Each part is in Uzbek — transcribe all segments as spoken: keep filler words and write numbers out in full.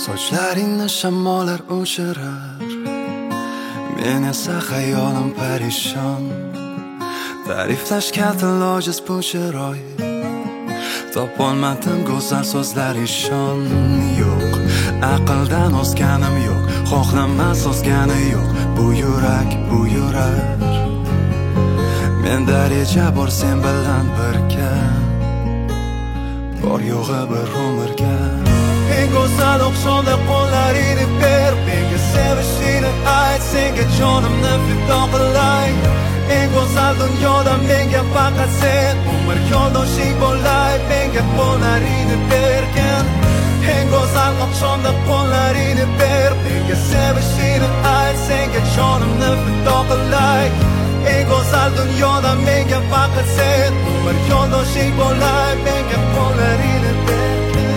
Sochlaringni shamollar o'chirar, men esa xayolim parishon. Ta'riflashga til ojiz bu chiroy, topolmadim go'zal so'zlar ishon. Yo'q, aqldan o'zganim yo'q, xohlamas o'zgani yo'q. Bu yurak, bu yurak, menda reja bor sen bilan birga, bor yo'g'i bir umrga. Eng go'zal oqshomda qo'llaringni ber, menga sevishingni ayt, senga jonimni fido qilay. Eng go'zal dunyoda menga faqat sen, umr yo'ldoshing bo'lay, menga qo'llaringni bergin. Eng go'zal oqshomda qo'llaringni ber, menga sevishingni ayt, senga jonimni fido qilay. Eng go'zal dunyoda menga faqat sen, umr yo'ldoshing bo'lay, menga qo'llaringni bergin.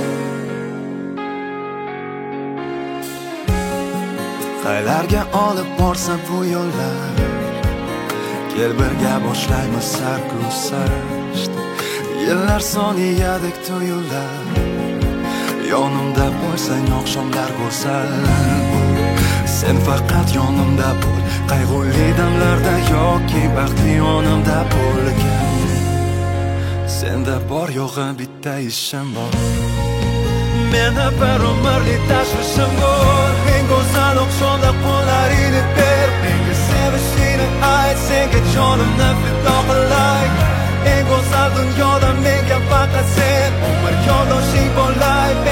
Qaylarga olib borsa bu yo'llar, kel birga boshlaymiz sarguzasht. Yillar soniyadek tuyular, yonimda bo'lsang oqshomlar go'zal. Sen faqat yonimda bo'l, qayg'uli damlarda yoki baxtli yonimda bo'lgin. Senda bor yo'g'i bitta ishim bor, menda bir umrlik tashvishim bor. Eng go'zal oqshomda qo'llaringni ber, menga sevishingni ayt, senga jonimni fido qilay. Eng go'zal dunyoda menga faqat sen, umr yo'ldoshing bo'lay.